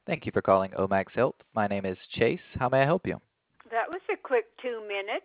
Thank you for calling Omax Health. My name is Chase. How may I help you? That was a quick 2 minutes.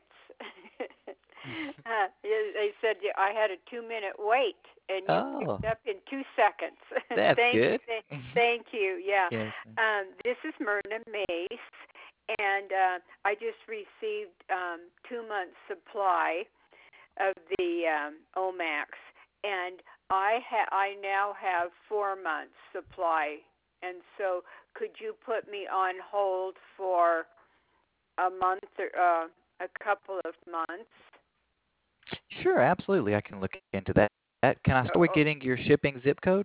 They said I had a 2 minute wait, and you Oh, picked up in 2 seconds. that's good. Thank you. Yeah. Yes, ma'am. This is Myrna Mace, and I just received 2 months supply of the Omax, and I now have 4 months supply, and so could you put me on hold for a month or a couple of months? Sure, absolutely. I can look into that. Can I start with Oh, getting your shipping zip code?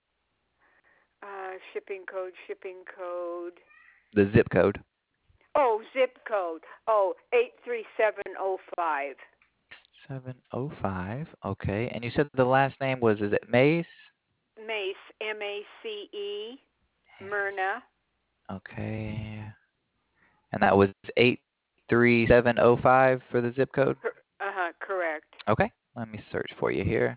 shipping code, shipping code. The zip code. Oh, zip code. Oh, 83705. 705. Okay. And you said the last name was, is it Mace? Mace, Mace, Myrna. Okay. And that was 83705 for the zip code? Correct. Okay. Let me search for you here.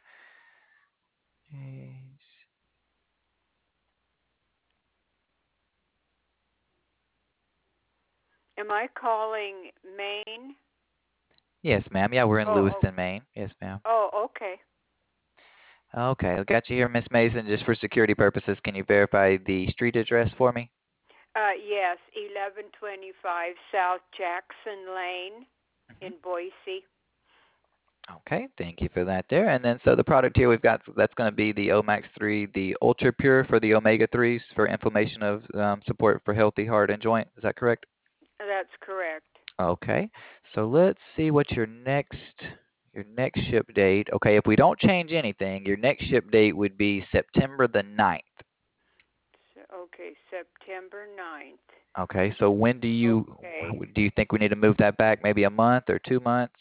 Am I calling Maine? Yes, ma'am. Yeah, we're in Oh, Lewiston, Maine. Yes, ma'am. okay. Okay, I got you here, Miss Mason. Just for security purposes, can you verify the street address for me? Yes, 1125 South Jackson Lane Mhm. in Boise. Okay, thank you for that there. And then, so the product here we've got, that's going to be the Omax 3, the Ultra Pure for the omega 3s for inflammation of support for healthy heart and joint. Is that correct? That's correct. Okay, so let's see what your next ship date. Okay, if we don't change anything, your next ship date would be September the 9th. Okay, September 9th. Okay, so when Okay. do you think we need to move that back? Maybe a month or 2 months?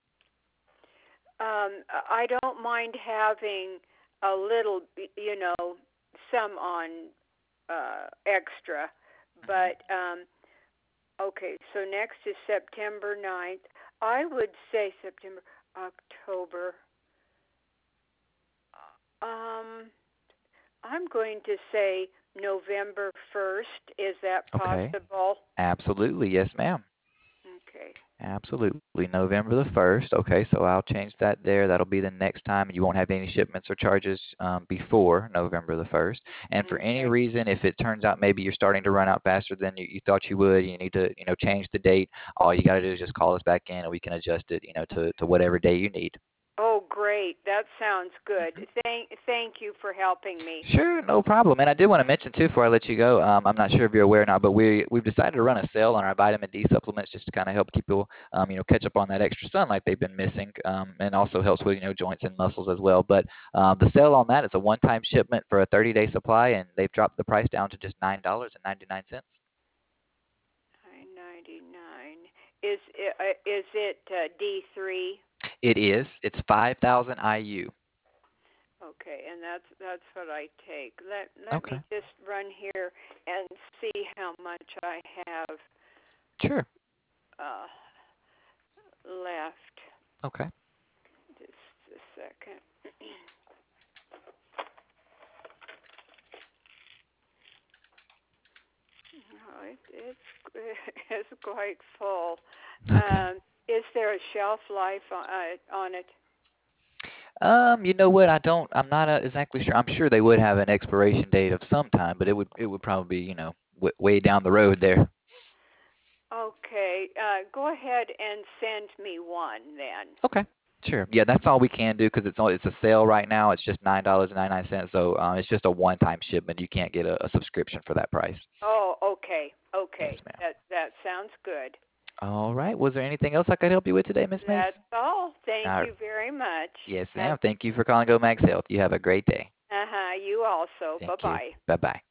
I don't mind having a little, some on extra, Mhm. but okay, so next is September 9th. I would say September, October. Um, I'm going to say November 1st. Is that Okay. possible? Absolutely. Yes, ma'am. Okay. Absolutely. November the 1st. Okay, so I'll change that there. That'll be the next time. You won't have any shipments or charges before November the 1st. And for any Okay. reason, if it turns out maybe you're starting to run out faster than you thought you would, you need to, change the date, all you got to do is just call us back in and we can adjust it, to whatever day you need. Oh, great. That sounds Mhm. good. Thank you for helping me. Sure, no problem. And I did want to mention too, before I let you go, I'm not sure if you're aware or not, but we've decided to run a sale on our vitamin D supplements just to kind of help people, catch up on that extra sunlight they've been missing, and also helps with joints and muscles as well. But the sale on that is a one-time shipment for a 30-day supply, and they've dropped the price down to just $9.99. 9.99. Is it D3? It is. It's 5,000 IU. Okay, and that's what I take. Let me Okay. just run here and see how much I have Sure. uh, left. Okay. Just a second. Oh, it's quite full. Okay. Is there a shelf life on it? You know what? I'm not exactly sure. I'm sure they would have an expiration date of some time, but it would probably be, way down the road there. Okay, go ahead and send me one then. Okay. Sure. Yeah, that's all we can do because it's a sale right now. It's just $9.99. So it's just a one-time shipment. You can't get a subscription for that price. Oh, okay, Yes, okay. ma'am. That sounds good. All right. Was there anything else I could help you with today, Miss Mace? That's all. Thank All right. you very much. Yes, Have ma'am. Thank you for calling Go Max Health. You have a great day. you also. Bye Thank you. bye. Bye bye.